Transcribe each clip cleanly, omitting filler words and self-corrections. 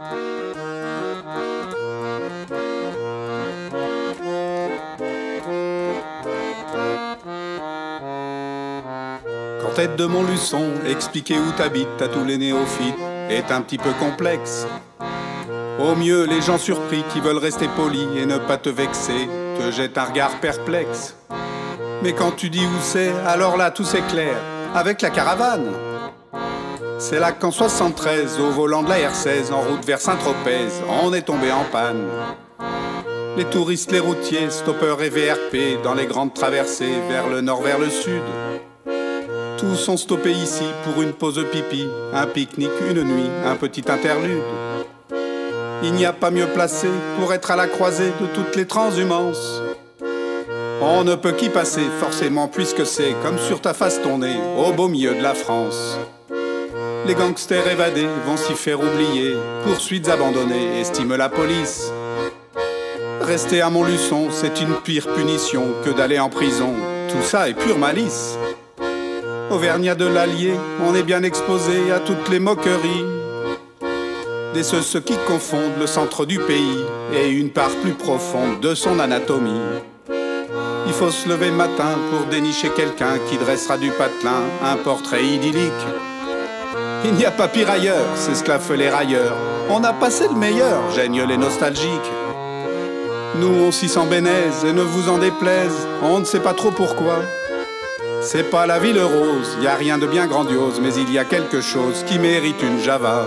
Quand tête de Montluçon, expliquer où t'habites à tous les néophytes est un petit peu complexe. Au mieux, les gens surpris qui veulent rester polis et ne pas te vexer te jettent un regard perplexe. Mais quand tu dis où c'est, alors là tout s'éclaire, avec la caravane. C'est là qu'en 73, au volant de la R16, en route vers Saint-Tropez, on est tombé en panne. Les touristes, les routiers, stoppeurs et VRP, dans les grandes traversées, vers le nord, vers le sud. Tous sont stoppés ici pour une pause pipi, un pique-nique, une nuit, un petit interlude. Il n'y a pas mieux placé pour être à la croisée de toutes les transhumances. On ne peut qu'y passer forcément puisque c'est comme sur ta face ton nez, au beau milieu de la France. Les gangsters évadés vont s'y faire oublier, poursuites abandonnées, estime la police. Rester à Montluçon, c'est une pire punition que d'aller en prison, tout ça est pure malice. Auvergnat de l'Allier, on est bien exposé à toutes les moqueries des ceux qui confondent le centre du pays et une part plus profonde de son anatomie. Il faut se lever matin pour dénicher quelqu'un qui dressera du patelin un portrait idyllique. Il n'y a pas pire ailleurs, c'est ce qu'a fait les railleurs. On a passé le meilleur, gênent les nostalgiques. Nous on s'y sent bénaise et ne vous en déplaise, on ne sait pas trop pourquoi. C'est pas la ville rose, y a rien de bien grandiose, mais il y a quelque chose qui mérite une Java.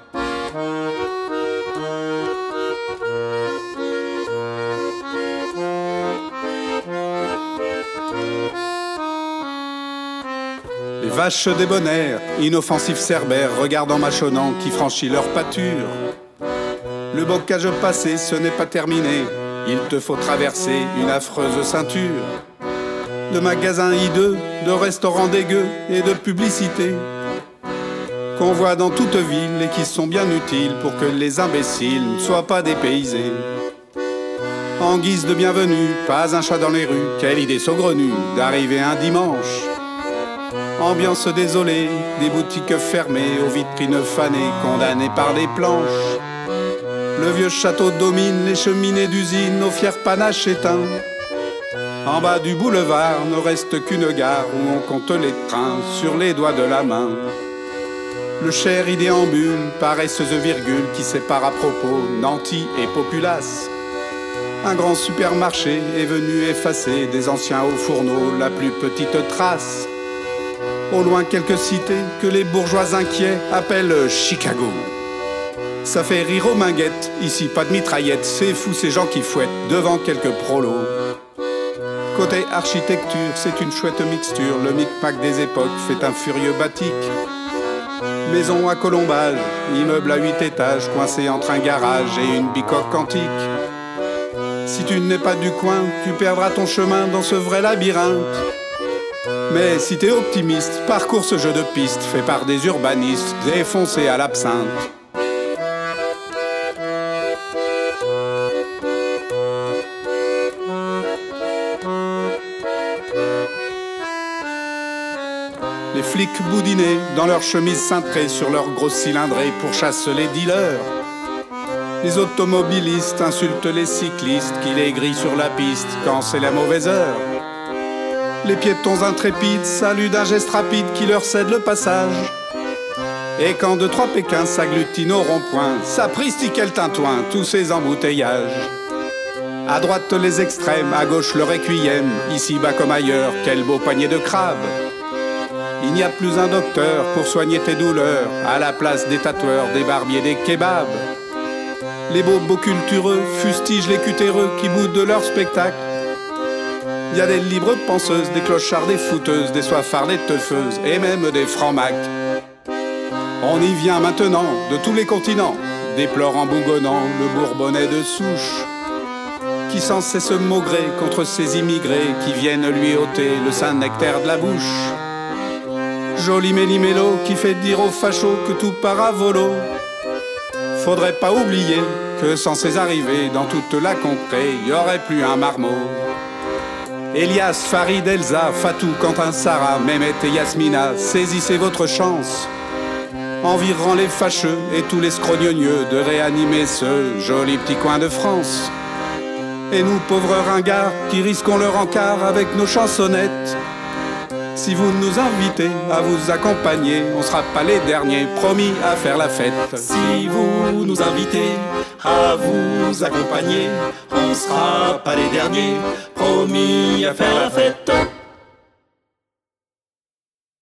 Les vaches débonnaires, inoffensifs cerbères, regardant mâchonnant qui franchit leur pâture. Le bocage passé, ce n'est pas terminé, il te faut traverser une affreuse ceinture de magasins hideux, de restaurants dégueux et de publicités qu'on voit dans toute ville et qui sont bien utiles pour que les imbéciles ne soient pas dépaysés. En guise de bienvenue, pas un chat dans les rues, quelle idée saugrenue d'arriver un dimanche. Ambiance désolée, des boutiques fermées, aux vitrines fanées, condamnées par des planches. Le vieux château domine les cheminées d'usine, aux fiers panaches éteints. En bas du boulevard ne reste qu'une gare où on compte les trains sur les doigts de la main. Le cher y déambule, paresseuse virgule qui sépare à propos Nanty et Populace. Un grand supermarché est venu effacer des anciens hauts fourneaux la plus petite trace. Au loin quelques cités que les bourgeois inquiets appellent Chicago. Ça fait rire aux minguettes, ici pas de mitraillettes, c'est fou ces gens qui fouettent devant quelques prolos. Côté architecture, c'est une chouette mixture, le micmac des époques fait un furieux batik. Maison à colombage, immeuble à 8 étages, coincé entre un garage et une bicoque antique. Si tu n'es pas du coin, tu perdras ton chemin dans ce vrai labyrinthe. Mais si t'es optimiste, parcours ce jeu de piste fait par des urbanistes défoncés à l'absinthe. Les flics boudinés dans leurs chemises cintrées sur leurs grosses cylindrées pourchassent les dealers. Les automobilistes insultent les cyclistes qui les grillent sur la piste quand c'est la mauvaise heure. Les piétons intrépides saluent d'un geste rapide qui leur cède le passage. Et quand 2-3 Pékins s'agglutinent au rond-point, sapristi quel tintouin, tous ces embouteillages. À droite les extrêmes, à gauche le requiem, ici bas comme ailleurs, quel beau panier de crabes. Il n'y a plus un docteur pour soigner tes douleurs, à la place des tatoueurs, des barbiers, des kebabs. Les bobos cultureux fustigent les cutéreux qui boudent de leur spectacle. Il y a des libres penseuses, des clochards, des fouteuses, des soifards, des teufeuses et même des francs-macs. On y vient maintenant de tous les continents, déplore en bougonnant le bourbonnais de souche, qui sans cesse se maugrer contre ces immigrés qui viennent lui ôter le saint nectaire de la bouche. Joli méli-mélo qui fait dire aux fachos que tout part à volo. Faudrait pas oublier que sans ces arrivées dans toute la contrée, y aurait plus un marmot. Elias, Farid, Elsa, Fatou, Quentin, Sarah, Mehmet et Yasmina, saisissez votre chance. envirant les fâcheux et tous les scrognonieux, de réanimer ce joli petit coin de France. Et nous, pauvres ringards, qui risquons le rencard avec nos chansonnettes, si vous nous invitez à vous accompagner, on sera pas les derniers, promis à faire la fête. Si vous nous invitez à vous accompagner, on sera pas les derniers, promis à faire la fête.